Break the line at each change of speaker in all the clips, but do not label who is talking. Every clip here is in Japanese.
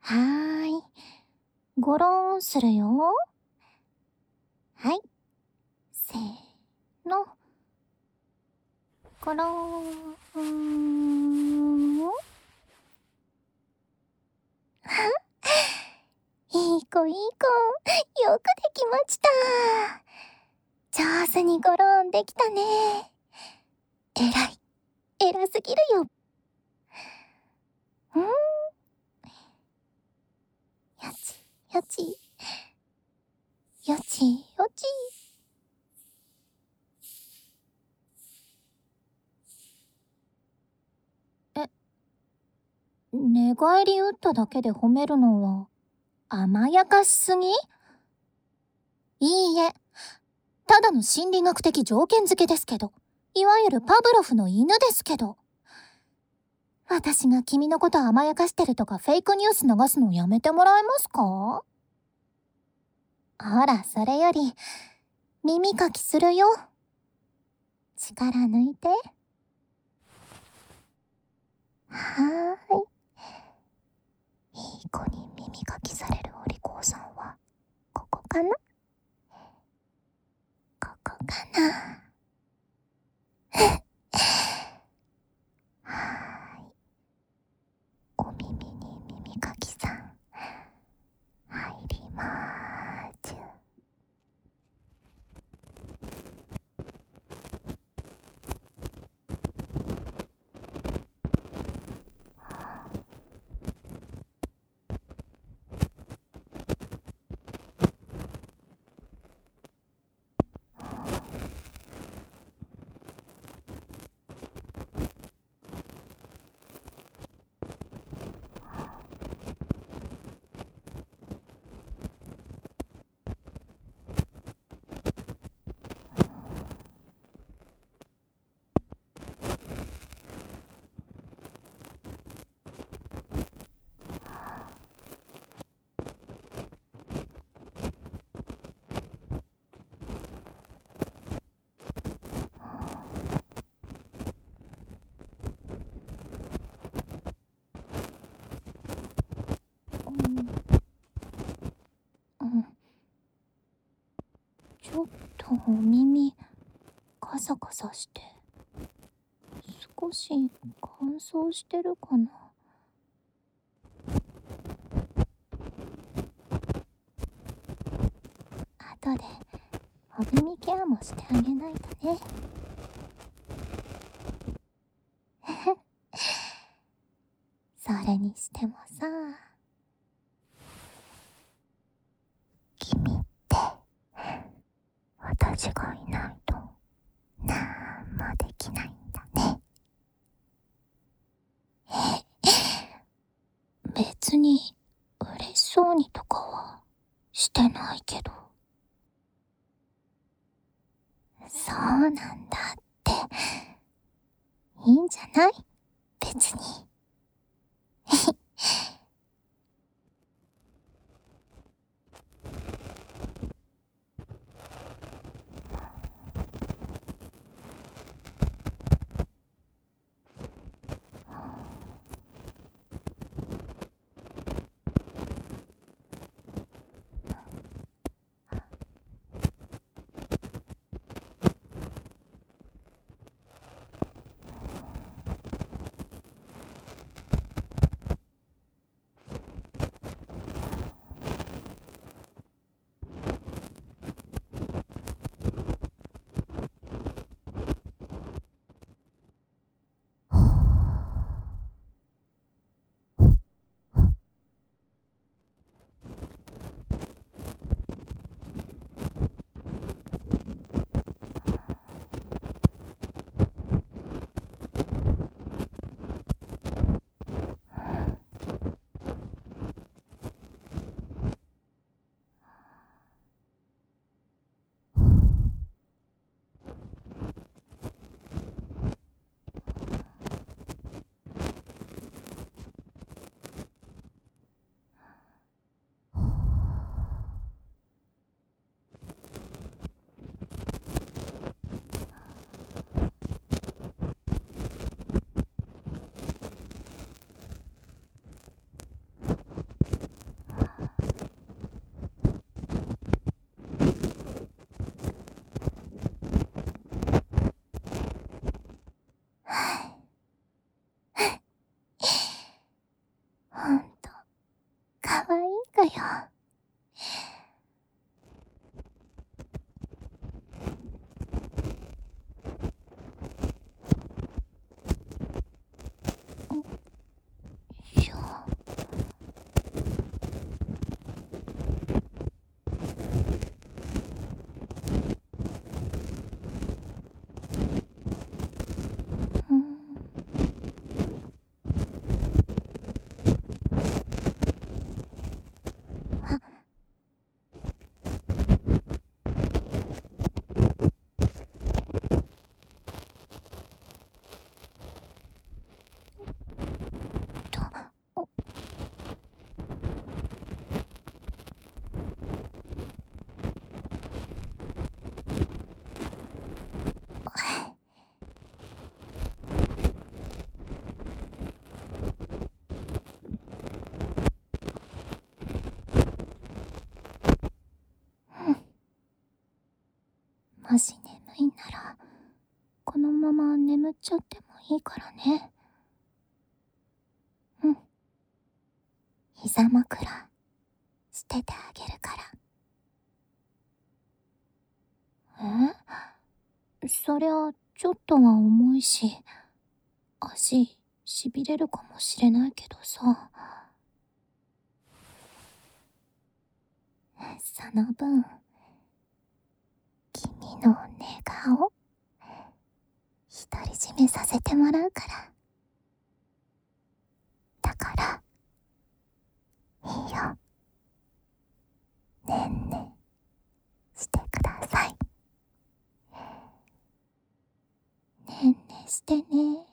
はーい。ごろんするよ。はい。せーの。ごろん。いい子いい子。よくできました。上手にごろんできたね。えらい。偉すぎるよ。よちよち。よちよち。寝返り打っただけで褒めるのは甘やかしすぎ？いいえ、ただの心理学的条件付けですけど、いわゆるパブロフの犬ですけど。私が君のこと甘やかしてるとかフェイクニュース流すのやめてもらえますか？ほら、それより、耳かきするよ。力抜いて。はーい。いい子に耳かきされるお利口さんは、ここかな？ここかな？はーい。お耳に耳かきさん、入りまーちゅ。ちょっとお耳カサカサして少し乾燥してるかな。後でお耳ケアもしてあげないとね。それにしてもさ、君って私がいないとなんもできないんだね。別に嬉しそうにとかはしてないけど。そうなんだって。いいんじゃない？別に。 ほんと、かわいいかよ。しょ。うん。あ、と、お、もし眠いんなら、このまま眠っちゃってもいいからね。うん。膝枕、しててあげるから。そりゃ、ちょっとは重いし、足、痺れるかもしれないけどさ。その分、君の寝顔、独り占めさせてもらうから。だから、いいよ。ねんねしてください。ねんねしてね。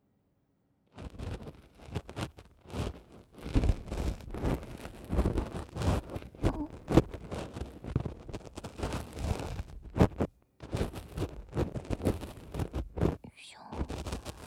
よいしょ。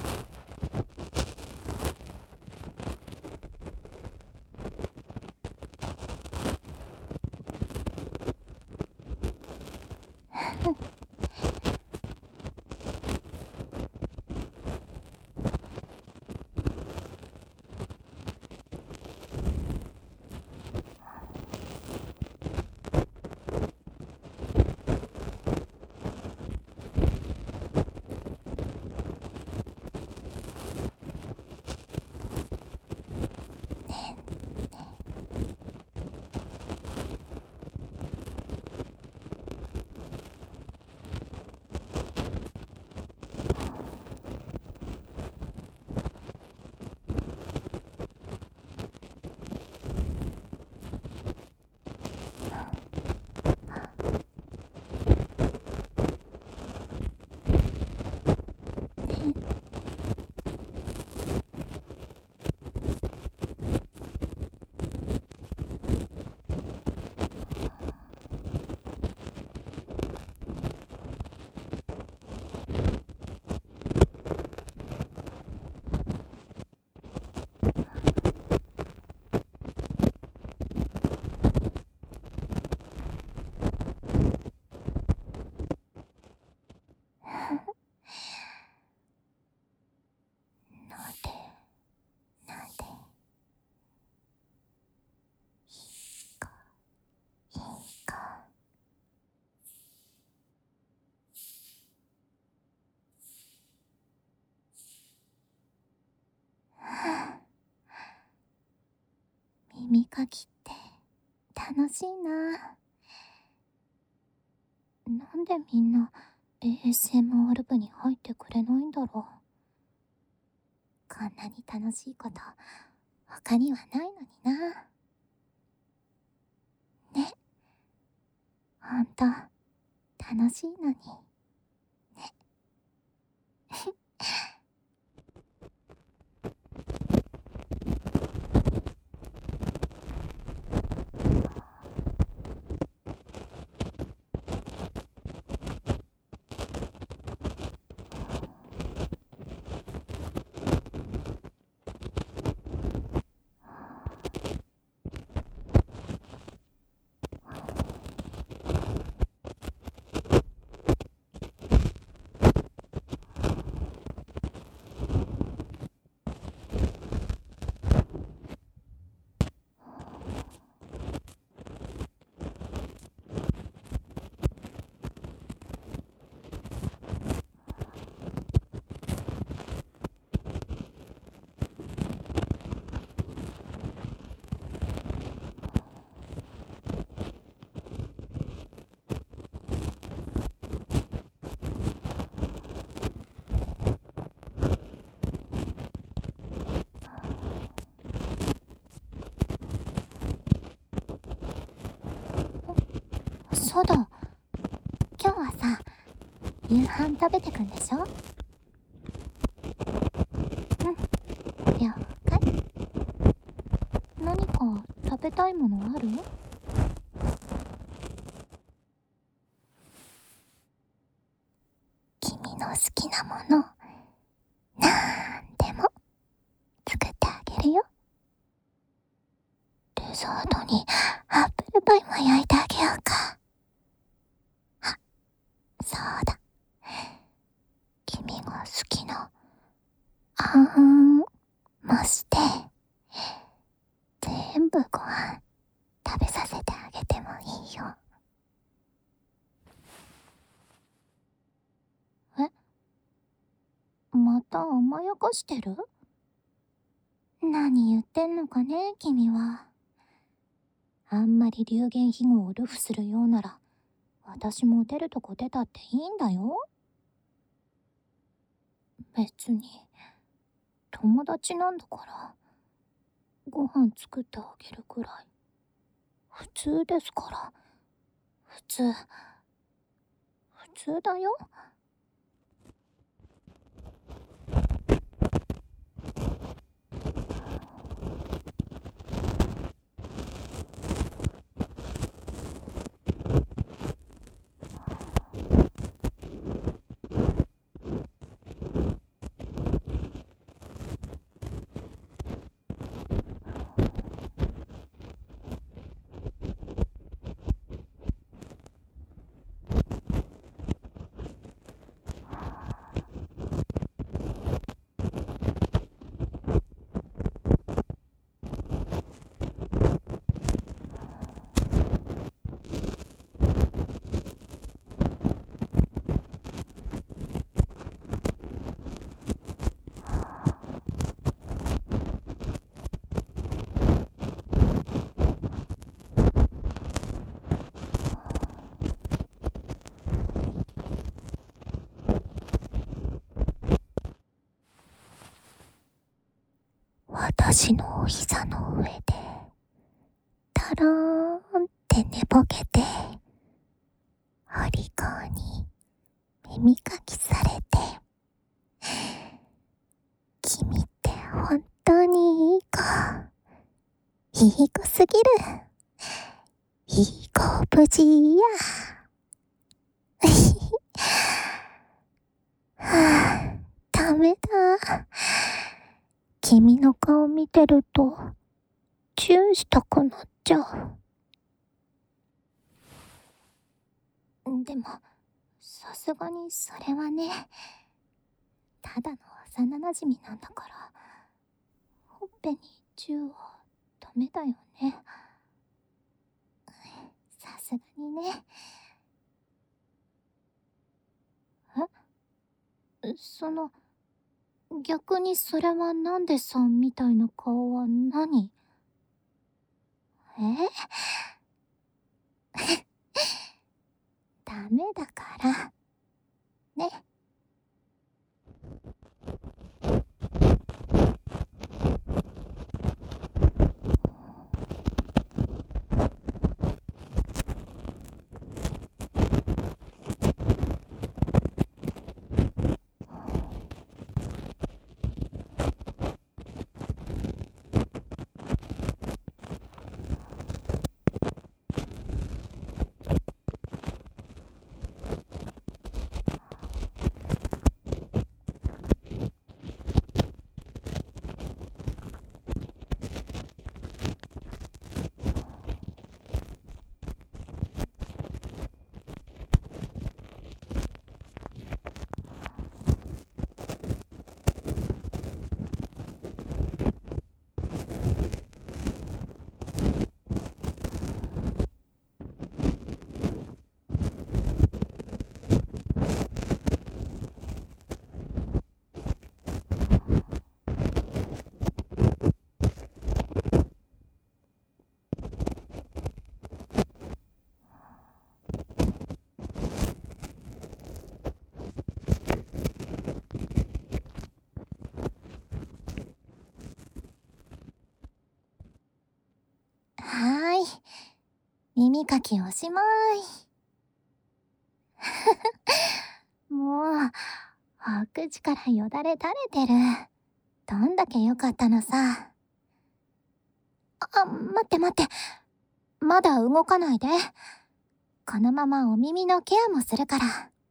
なんで、なんで、いいか、いいか。耳かきって楽しいな。なんでみんな ASMR 部に入ってくれないんだろう。こんなに楽しいこと他にはないのにな。ね、ほんと楽しいのに。 そうだ。今日はさ、夕飯食べてくんでしょ？うん。了解。何か食べたいものある？君の好きなもの、なんでも作ってあげるよ。デザートにアップルパイも焼いてあげようか。あ、そうだ。君が好きなあんもして、全部ご飯食べさせてあげてもいいよ。え？また甘やかしてる？何言ってんのかね、君は。あんまり流言飛語を流布するようなら、私も出るとこ出たっていいんだよ。別に、友達なんだから、ご飯作ってあげるくらい、普通ですから。普通だよ。私のお膝の上で、たらーんって寝ぼけて、お利口に耳かきされて、君って本当にいい子。いい子すぎる。いい子無事や。はぁ、ダメだ。君の顔見てると、チューしたくなっちゃう。でも、さすがにそれはね、ただの幼馴染なんだから、ほっぺにチューはダメだよね。さすがにね。逆にそれはなんでさんみたいな顔は何？ダメだから。ね。はーい。耳かきおしまい。 もう、お口からよだれ垂れてる。どんだけ良かったのさ。待って待って。まだ動かないで。このままお耳のケアもするから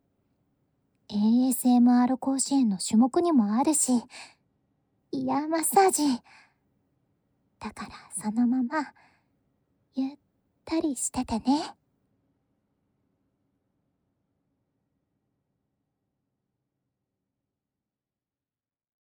。ASMR 甲子園の種目にもあるし、イヤーマッサージ。だからそのまま、ゆったりしててね。